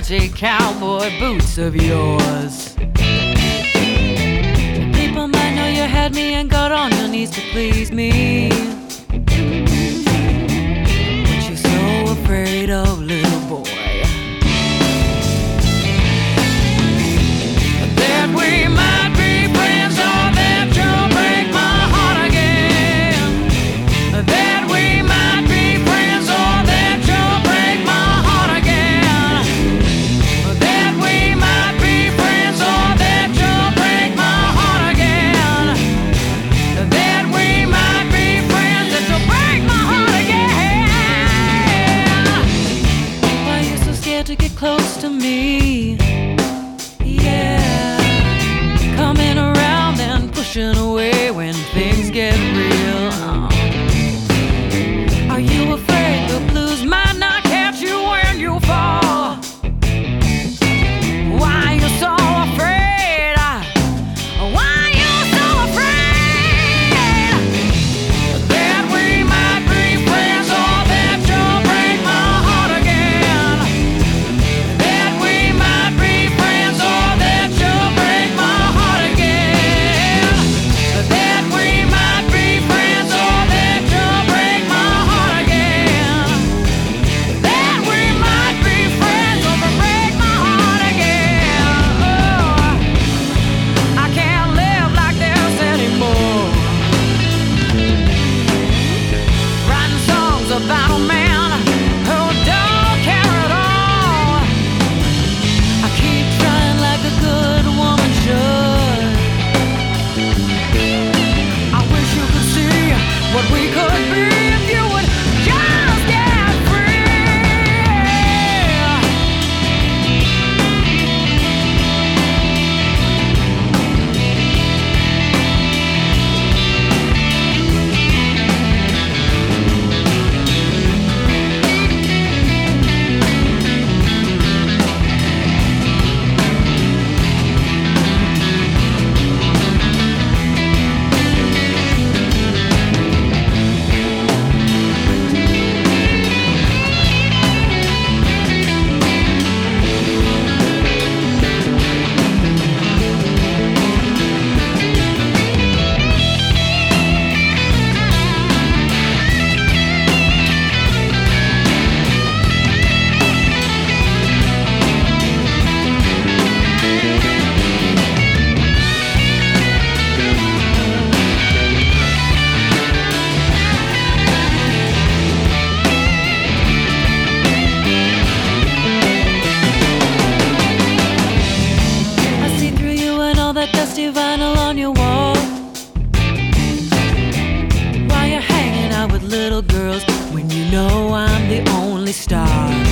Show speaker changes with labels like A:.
A: fancy cowboy boots of yours. People might know you had me and got on your knees to please me, but you're so afraid of little boy that we might be friends, or that you'll break my heart again. That we might be friends, or that you'll break my heart again. That we might be friends, or that you'll break my heart again. That we might be friends, that you'll break my heart again. Why are you so scared to get close to me? Yeah, coming around and pushing away when things get real. Are you afraid the blues might not catch you when you fall? Why are you so afraid? Why are you so afraid that we might be friends, or that you'll break my heart again? That we might be friends, or that you'll break my heart again. That we might be friends, or that you'll break my heart again. That we might be friends, or break my heart again. Oh, I can't live like this anymore. Writing songs about a man who don't care at all. I keep trying like a good woman should. I wish you could see what we could be if you would just get free. I see through you and all that dusty vinyl on your wall. Why you're hanging out with little girls when you know I'm the only star?